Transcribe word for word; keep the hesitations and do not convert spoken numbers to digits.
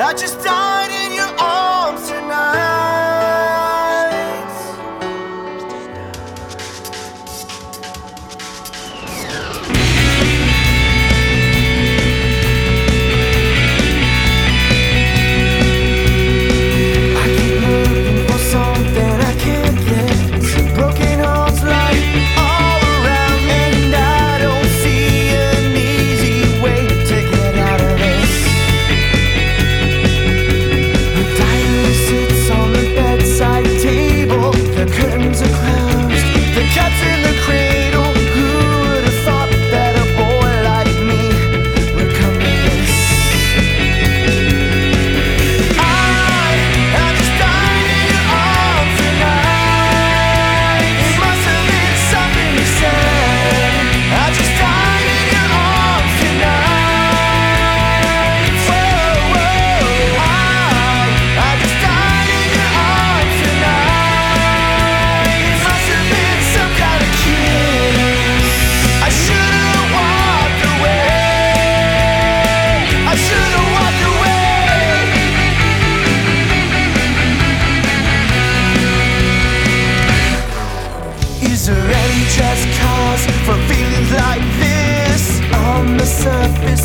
I just died in your arms tonight. I keep looking for something I can't get. Some broken hearts like all around me, and I don't see an easy way to get out of this. The diary sits on the bedside table. The curtains are closed. The cat's in the cradle. Who would have thought that a boy like me would come to this? I, I just died in your arms tonight. It must have been something you said. I just died in your arms tonight. Whoa, whoa. I, I just died in your arms tonight. It must have been some kind of kiss. I should've walked away. I should've walked away. Is there any just cause for feelings like this? On the surface